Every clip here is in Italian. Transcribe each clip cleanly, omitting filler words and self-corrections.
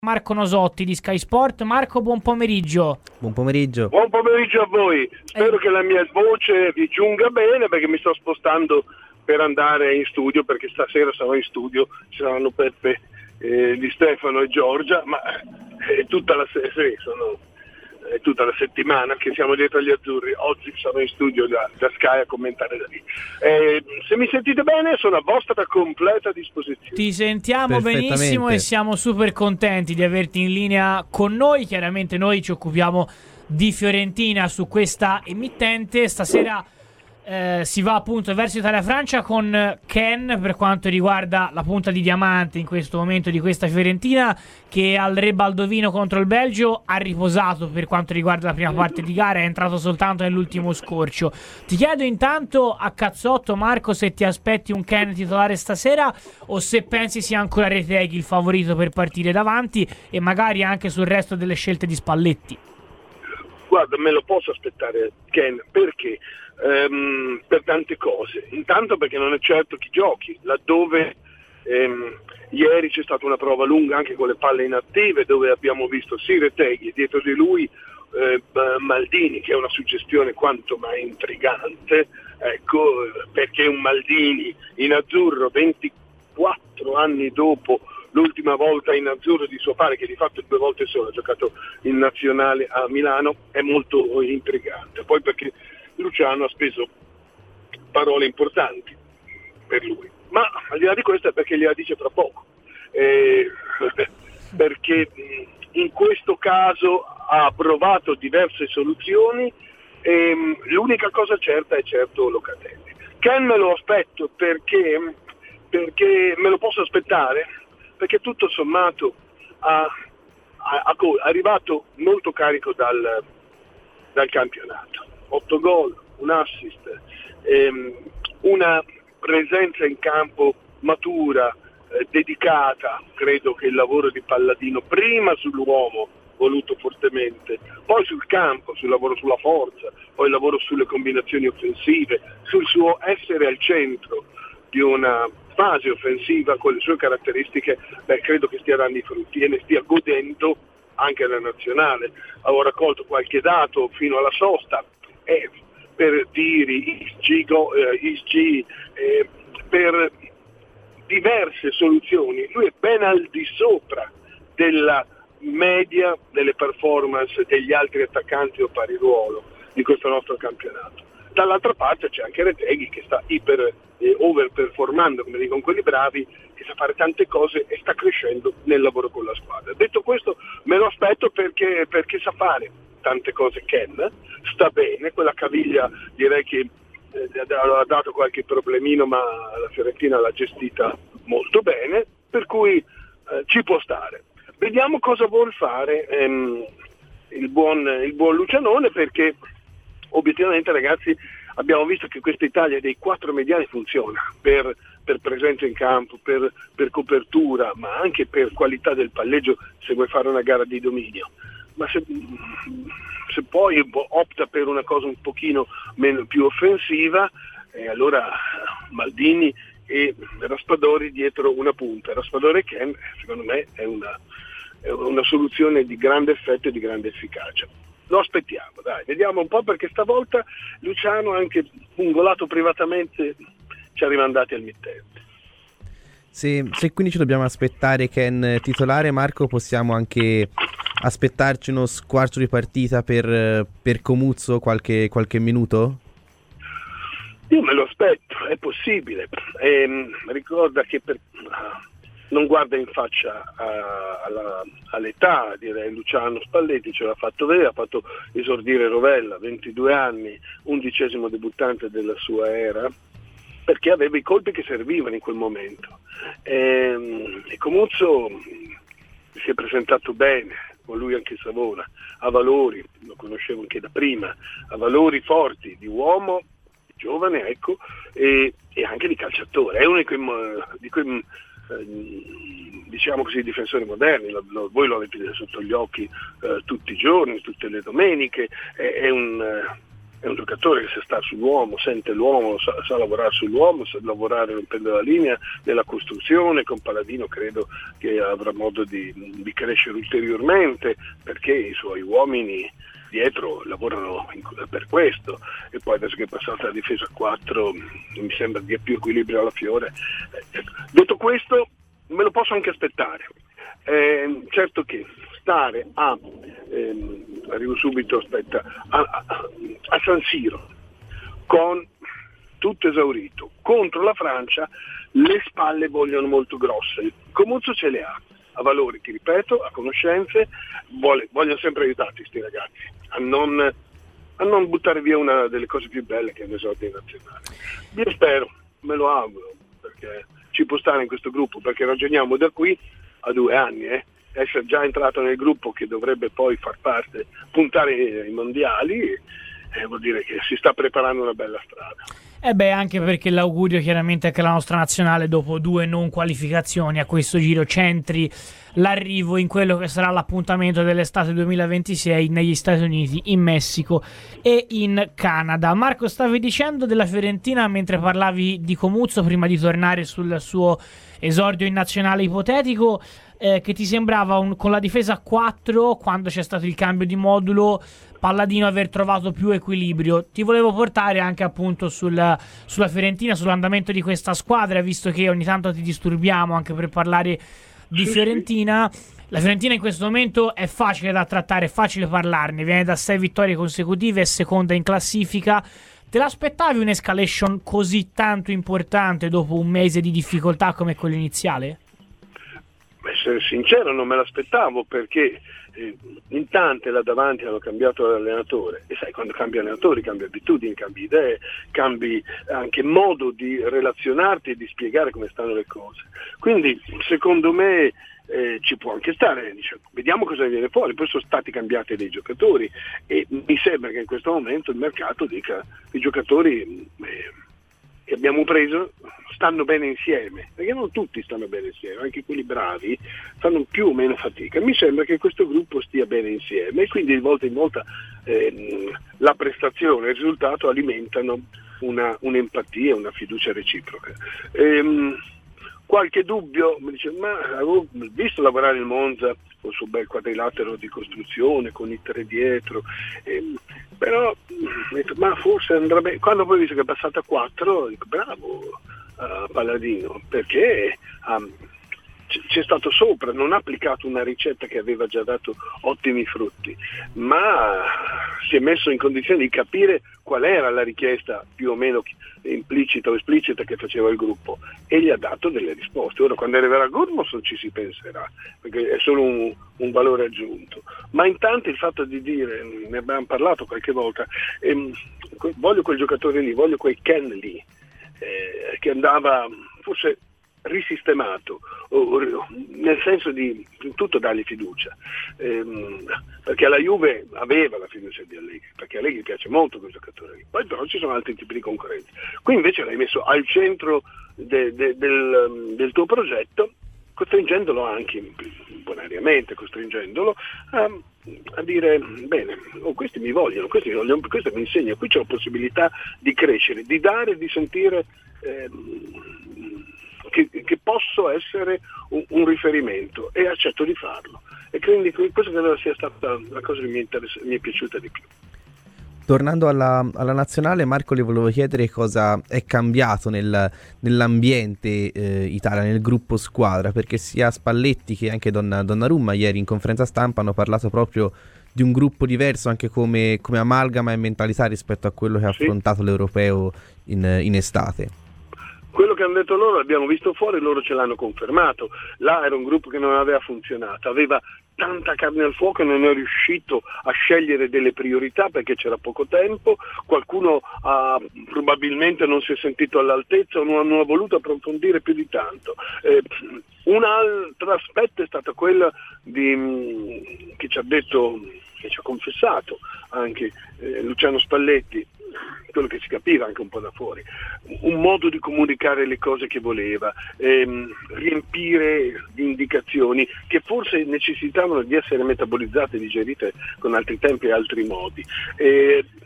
Marco Nosotti di Sky Sport. Marco, buon pomeriggio. Buon pomeriggio. Buon pomeriggio a voi. Spero che la mia voce vi giunga bene, perché mi sto spostando per andare in studio, perché stasera sarò in studio, ci saranno Peppe, Di Stefano e Giorgia, ma è tutta la settimana che siamo dietro agli azzurri. Oggi sarò in studio da Sky a commentare da lì. Se mi sentite bene, sono a vostra completa disposizione. Ti sentiamo benissimo e siamo super contenti di averti in linea con noi. Chiaramente noi ci occupiamo di Fiorentina su questa emittente. Stasera si va appunto verso Italia-Francia con Ken per quanto riguarda la punta di diamante in questo momento di questa Fiorentina, che al Re Baldovino contro il Belgio ha riposato per quanto riguarda la prima parte di gara, è entrato soltanto nell'ultimo scorcio. Ti chiedo intanto a cazzotto, Marco, se ti aspetti un Ken titolare stasera o se pensi sia ancora Retegui il favorito per partire davanti, e magari anche sul resto delle scelte di Spalletti. Guarda, me lo posso aspettare Ken, perché? Per tante cose. Intanto perché non è certo chi giochi, laddove ieri c'è stata una prova lunga anche con le palle inattive, dove abbiamo visto sì Retegui, dietro di lui Maldini, che è una suggestione quanto mai intrigante, ecco, perché un Maldini in azzurro 24 anni dopo l'ultima volta in azzurro di suo padre, che di fatto 2 volte solo ha giocato in nazionale a Milano, è molto intrigante. Poi perché Luciano ha speso parole importanti per lui, ma al di là di questo è perché gliela dice tra poco, perché in questo caso ha provato diverse soluzioni e l'unica cosa certa è certo Locatelli. Ken me lo aspetto perché me lo posso aspettare, perché tutto sommato è arrivato molto carico dal campionato. 8 gol, un assist, una presenza in campo matura, dedicata. Credo che il lavoro di Palladino, prima sull'uomo voluto fortemente, poi sul campo, sul lavoro sulla forza, poi il lavoro sulle combinazioni offensive, sul suo essere al centro di una fase offensiva con le sue caratteristiche, credo che stia dando i frutti e ne stia godendo anche la nazionale. Avevo raccolto qualche dato fino alla sosta, per tiri, XG, per diverse soluzioni. Lui è ben al di sopra della media delle performance degli altri attaccanti o pari ruolo di questo nostro campionato. Dall'altra parte c'è anche Retegui, che sta overperformando, come dicono quelli bravi, che sa fare tante cose e sta crescendo nel lavoro con la squadra. Detto questo, me lo aspetto perché sa fare tante cose. Ken sta bene, quella caviglia direi che ha dato qualche problemino, ma la Fiorentina l'ha gestita molto bene, per cui ci può stare. Vediamo cosa vuol fare il buon Lucianone, perché obiettivamente, ragazzi, abbiamo visto che questa Italia dei 4 mediani funziona per presenza in campo, per copertura, ma anche per qualità del palleggio se vuoi fare una gara di dominio. Ma se poi opta per una cosa un pochino più offensiva, allora Maldini e Raspadori dietro una punta. Raspadori e Ken, secondo me, è una soluzione di grande effetto e di grande efficacia. Lo aspettiamo, dai, vediamo un po', perché stavolta Luciano, anche pungolato privatamente, ci ha rimandati al mittente. Se quindi ci dobbiamo aspettare Ken titolare, Marco, possiamo anche aspettarci uno squarcio di partita per Comuzzo, qualche minuto? Io me lo aspetto, è possibile. Ricorda che non guarda in faccia all'età, direi. Luciano Spalletti ce l'ha fatto vedere, ha fatto esordire Rovella, 22 anni, 11° debuttante della sua era, perché aveva i colpi che servivano in quel momento. E Comuzzo si è presentato bene, con lui anche Savona, ha valori, lo conoscevo anche da prima, ha valori forti di uomo, di giovane, ecco, e anche di calciatore. È uno di quei diciamo così, difensori moderni. Voi lo avete sotto gli occhi tutti i giorni, tutte le domeniche. È un è un giocatore che sa stare sull'uomo, sente l'uomo, sa lavorare sull'uomo, sa lavorare rompendo la linea nella costruzione. Con Paladino credo che avrà modo di crescere ulteriormente, perché i suoi uomini dietro lavorano per questo, e poi adesso che è passata la difesa a 4 mi sembra dia più equilibrio alla Fiore. Detto questo, me lo posso anche aspettare. Certo che stare arrivo subito, a San Siro con tutto esaurito contro la Francia, le spalle vogliono molto grosse. Comuzzo ce le ha valori, ti ripeto, a conoscenze, vogliono sempre aiutarti sti ragazzi a non buttare via una delle cose più belle che è l'esordio nazionale. Io spero, me lo auguro, perché ci può stare in questo gruppo, perché ragioniamo da qui a 2 anni, essere già entrato nel gruppo che dovrebbe poi far parte, puntare ai mondiali, vuol dire che si sta preparando una bella strada. Anche perché l'augurio chiaramente è che la nostra nazionale, dopo 2 non qualificazioni a questo giro, centri l'arrivo in quello che sarà l'appuntamento dell'estate 2026 negli Stati Uniti, in Messico e in Canada. Marco, stavi dicendo della Fiorentina mentre parlavi di Comuzzo, prima di tornare sul suo esordio in nazionale ipotetico, che ti sembrava con la difesa a 4, quando c'è stato il cambio di modulo, Palladino aver trovato più equilibrio. Ti volevo portare anche appunto sulla Fiorentina, sull'andamento di questa squadra, visto che ogni tanto ti disturbiamo anche per parlare di Fiorentina. La Fiorentina in questo momento è facile da trattare, è facile parlarne, viene da 6 vittorie consecutive, è seconda in classifica. Te l'aspettavi un'escalation così tanto importante dopo un mese di difficoltà come quello iniziale? Essere sincero, non me l'aspettavo, perché in tante là davanti hanno cambiato l'allenatore, e sai, quando cambi allenatori cambi abitudini, cambi idee, cambi anche modo di relazionarti e di spiegare come stanno le cose. Quindi secondo me ci può anche stare, vediamo cosa viene fuori. Poi sono stati cambiati dei giocatori e mi sembra che in questo momento il mercato dica i giocatori che abbiamo preso stanno bene insieme, perché non tutti stanno bene insieme, anche quelli bravi fanno più o meno fatica. Mi sembra che questo gruppo stia bene insieme, e quindi di volta in volta la prestazione e il risultato alimentano un'empatia, una fiducia reciproca. Qualche dubbio, mi dice, ma avevo visto lavorare il Monza con il suo bel quadrilatero di costruzione, con i 3 dietro, però ma forse andrà bene. Quando poi ho visto che è passata a 4, dico bravo Palladino, perché c'è stato sopra, non ha applicato una ricetta che aveva già dato ottimi frutti, ma si è messo in condizione di capire qual era la richiesta più o meno implicita o esplicita che faceva il gruppo, e gli ha dato delle risposte. Ora, quando arriverà Gudmundsson ci si penserà, perché è solo un valore aggiunto, ma intanto il fatto di dire, ne abbiamo parlato qualche volta, voglio quel giocatore lì, voglio quel Ken lì, che andava forse risistemato, nel senso di tutto dargli fiducia, perché la Juve aveva la fiducia di Allegri, perché a Allegri piace molto quel giocatore lì. Poi però ci sono altri tipi di concorrenti. Qui invece l'hai messo al centro del tuo progetto, costringendolo anche bonariamente, costringendolo a dire bene, questi mi vogliono, questo mi insegna, qui c'è la possibilità di crescere, di dare, di sentire che posso essere un riferimento, e accetto di farlo, e quindi questo credo sia stata la cosa che mi è piaciuta di più. Tornando alla nazionale, Marco, le volevo chiedere cosa è cambiato nell'ambiente Italia, nel gruppo squadra, perché sia Spalletti che anche Donnarumma ieri in conferenza stampa hanno parlato proprio di un gruppo diverso, anche come amalgama e mentalità rispetto a quello che ha affrontato l'Europeo in estate. Quello che hanno detto loro l'abbiamo visto fuori, loro ce l'hanno confermato. Là era un gruppo che non aveva funzionato, aveva tanta carne al fuoco e non è riuscito a scegliere delle priorità perché c'era poco tempo. Qualcuno probabilmente non si è sentito all'altezza o non ha voluto approfondire più di tanto. Un altro aspetto è stato quello che ci ha detto, che ci ha confessato anche Luciano Spalletti, quello che si capiva anche un po' da fuori, un modo di comunicare le cose che voleva, riempire di indicazioni che forse necessitavano di essere metabolizzate e digerite con altri tempi e altri modi.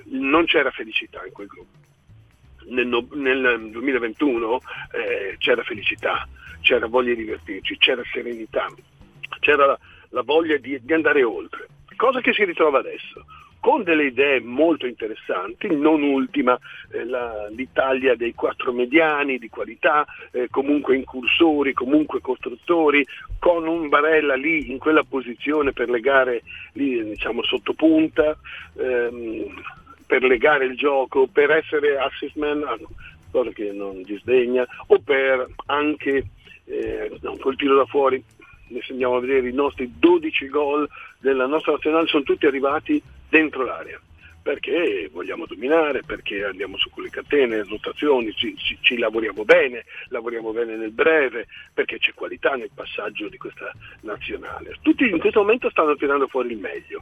non c'era felicità in quel gruppo. Nel 2021 c'era felicità, c'era voglia di divertirci, c'era serenità, c'era la voglia di andare oltre, cosa che si ritrova adesso, con delle idee molto interessanti, non ultima l'Italia dei 4 mediani di qualità, comunque incursori, comunque costruttori, con un Barella lì in quella posizione per legare lì, diciamo, sotto punta, per legare il gioco, per essere assist man, cosa che non disdegna, o per anche col tiro da fuori. Ne andiamo a vedere i nostri 12 gol della nostra nazionale, sono tutti arrivati dentro l'area, perché vogliamo dominare, perché andiamo su quelle catene, rotazioni, ci lavoriamo bene nel breve, perché c'è qualità nel passaggio di questa nazionale. Tutti in questo momento stanno tirando fuori il meglio.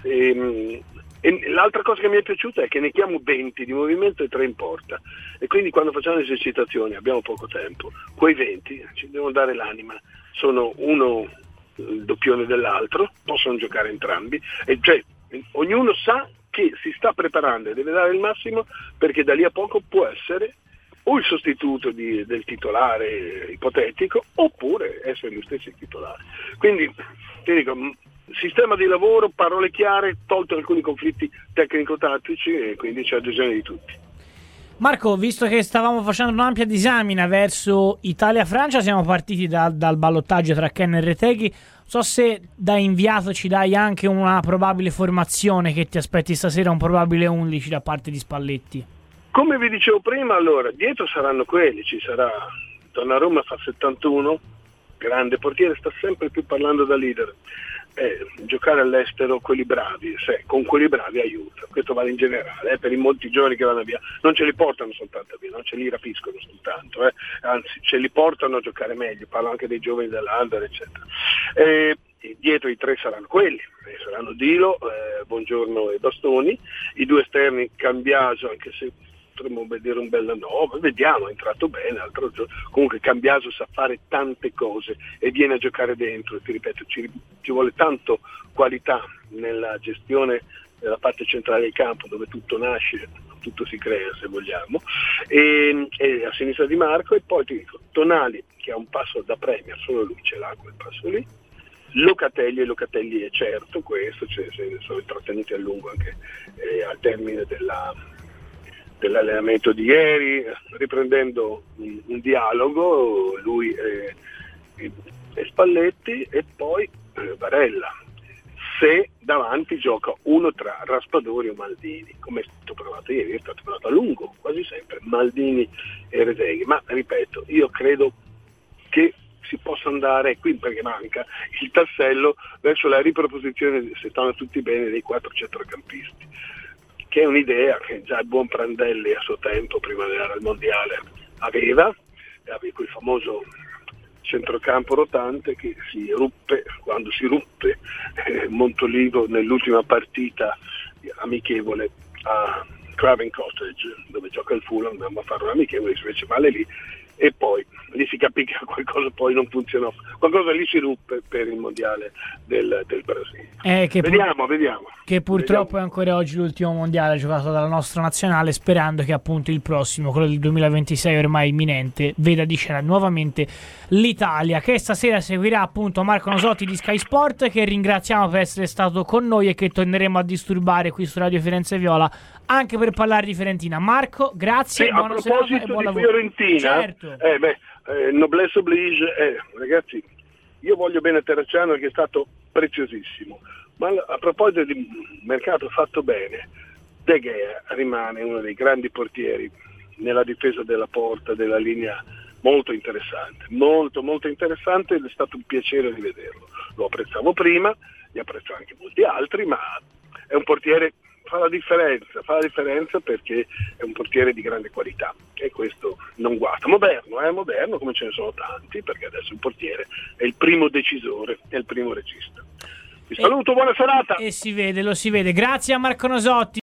E l'altra cosa che mi è piaciuta è che ne chiamo 20 di movimento e 3 in porta, e quindi quando facciamo le esercitazioni, abbiamo poco tempo, quei 20 ci devono dare l'anima, sono uno il doppione dell'altro, possono giocare entrambi, e cioè ognuno sa che si sta preparando e deve dare il massimo, perché da lì a poco può essere o il sostituto del titolare ipotetico, oppure essere lui stesso il titolare. Quindi ti dico, sistema di lavoro, parole chiare, tolto alcuni conflitti tecnico-tattici, e quindi c'è adesione di tutti. Marco, visto che stavamo facendo un'ampia disamina verso Italia-Francia, siamo partiti dal ballottaggio tra Ken e Retegui. So se da inviato ci dai anche una probabile formazione che ti aspetti stasera, un probabile 11 da parte di Spalletti. Come vi dicevo prima, allora, dietro saranno quelli, ci sarà Donnarumma, fa 71, grande portiere, sta sempre più parlando da leader. Giocare all'estero, quelli bravi, con quelli bravi aiuta, questo vale in generale, per i molti giovani che vanno via, non ce li portano soltanto via, non ce li rapiscono soltanto, anzi ce li portano a giocare meglio, parlo anche dei giovani dell'Under, eccetera. Dietro i 3 saranno quelli, saranno Dilo, Buongiorno e Bastoni, i 2 esterni Cambiaso, anche se potremmo vedere un bel vediamo, è entrato bene, comunque Cambiaso sa fare tante cose e viene a giocare dentro, e ti ripeto, ci vuole tanto qualità nella gestione della parte centrale del campo, dove tutto nasce, tutto si crea, se vogliamo, e a sinistra di Marco, e poi ti dico Tonali, che ha un passo da Premier, solo lui ce l'ha quel passo lì, Locatelli è certo questo, se ne sono intrattenuti a lungo anche al termine dell'allenamento di ieri, riprendendo un dialogo, lui e Spalletti, e poi Barella, se davanti gioca uno tra Raspadori o Maldini, come è stato provato ieri, è stato provato a lungo, quasi sempre, Maldini e Retegui, ma ripeto, io credo che si possa andare qui, perché manca il tassello, verso la riproposizione, se stanno tutti bene, dei 4 centrocampisti, che è un'idea che già il buon Prandelli a suo tempo, prima di andare al mondiale, aveva quel famoso centrocampo rotante che si ruppe, quando si ruppe Montolivo nell'ultima partita amichevole a Craven Cottage, dove gioca il Fulham, andammo a fare un amichevole, si fece male lì, e poi lì si capì che qualcosa poi non funzionò, qualcosa lì si ruppe per il mondiale del Brasile. Vediamo. Che purtroppo è ancora oggi l'ultimo mondiale giocato dalla nostra nazionale, sperando che appunto il prossimo, quello del 2026 ormai imminente, veda di scena nuovamente l'Italia, che stasera seguirà appunto Marco Nosotti di Sky Sport, che ringraziamo per essere stato con noi e che torneremo a disturbare qui su Radio Firenze Viola anche per parlare di Fiorentina. Marco, grazie, sì, buona serata e buon lavoro. Fiorentina, certo. Noblesse oblige, ragazzi, io voglio bene a Terracciano, che è stato preziosissimo, ma a proposito di mercato fatto bene, De Gea rimane uno dei grandi portieri nella difesa della porta, della linea, molto interessante, molto molto interessante, ed è stato un piacere di vederlo. Lo apprezzavo prima, li apprezzo anche molti altri, ma è un portiere, fa la differenza perché è un portiere di grande qualità, e questo non guasta. Moderno come ce ne sono tanti, perché adesso un portiere è il primo decisore, è il primo regista. Vi saluto, buona serata. E lo si vede. Grazie a Marco Nosotti.